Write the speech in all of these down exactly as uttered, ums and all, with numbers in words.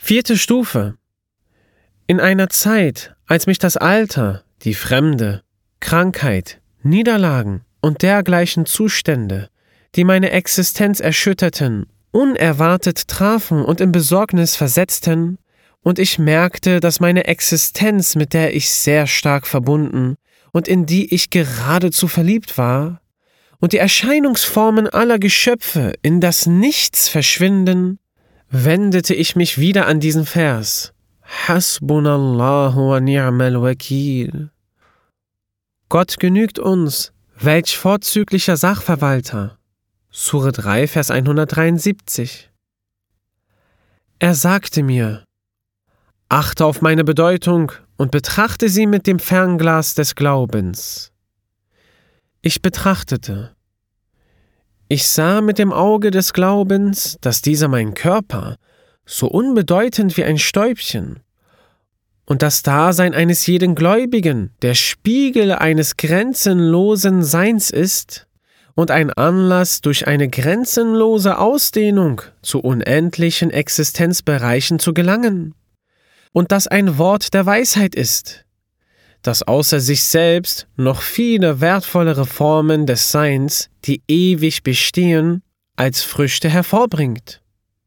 Vierte Stufe. In einer Zeit, als mich das Alter, die Fremde, Krankheit, Niederlagen und dergleichen Zustände, die meine Existenz erschütterten, unerwartet trafen und in Besorgnis versetzten, und ich merkte, dass meine Existenz, mit der ich sehr stark verbunden und in die ich geradezu verliebt war, und die Erscheinungsformen aller Geschöpfe in das Nichts verschwinden, wendete ich mich wieder an diesen Vers. Hasbunallahu wa ni'mal wakil. Gott genügt uns, welch vorzüglicher Sachverwalter. Sure drei, Vers hundertdreiundsiebzig. Er sagte mir, achte auf meine Bedeutung und betrachte sie mit dem Fernglas des Glaubens. Ich betrachtete. Ich sah mit dem Auge des Glaubens, dass dieser mein Körper, so unbedeutend wie ein Stäubchen, und das Dasein eines jeden Gläubigen der Spiegel eines grenzenlosen Seins ist und ein Anlass, durch eine grenzenlose Ausdehnung zu unendlichen Existenzbereichen zu gelangen, und das ein Wort der Weisheit ist, das außer sich selbst noch viele wertvollere Formen des Seins, die ewig bestehen, als Früchte hervorbringt.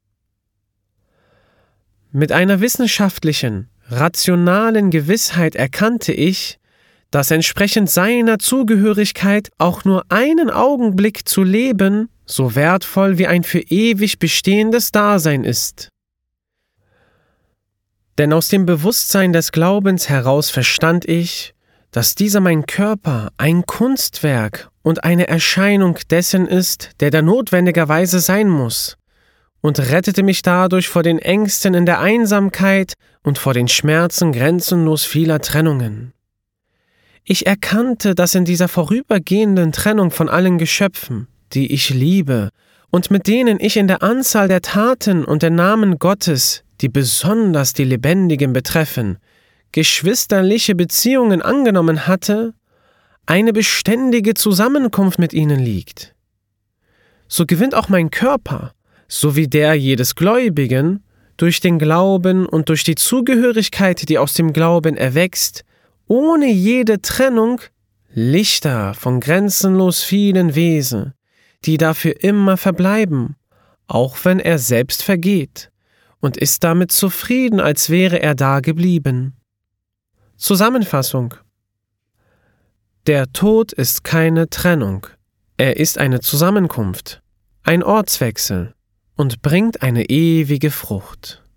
Mit einer wissenschaftlichen, rationalen Gewissheit erkannte ich, dass entsprechend seiner Zugehörigkeit auch nur einen Augenblick zu leben so wertvoll wie ein für ewig bestehendes Dasein ist. Denn aus dem Bewusstsein des Glaubens heraus verstand ich, dass dieser mein Körper ein Kunstwerk und eine Erscheinung dessen ist, der da notwendigerweise sein muss, und rettete mich dadurch vor den Ängsten in der Einsamkeit und vor den Schmerzen grenzenlos vieler Trennungen. Ich erkannte, dass in dieser vorübergehenden Trennung von allen Geschöpfen, die ich liebe und mit denen ich in der Anzahl der Taten und der Namen Gottes, die besonders die Lebendigen betreffen, geschwisterliche Beziehungen angenommen hatte, eine beständige Zusammenkunft mit ihnen liegt. So gewinnt auch mein Körper, so wie der jedes Gläubigen, durch den Glauben und durch die Zugehörigkeit, die aus dem Glauben erwächst, ohne jede Trennung, Lichter von grenzenlos vielen Wesen, die dafür immer verbleiben, auch wenn er selbst vergeht, und ist damit zufrieden, als wäre er da geblieben. Zusammenfassung: Der Tod ist keine Trennung, er ist eine Zusammenkunft, ein Ortswechsel und bringt eine ewige Frucht.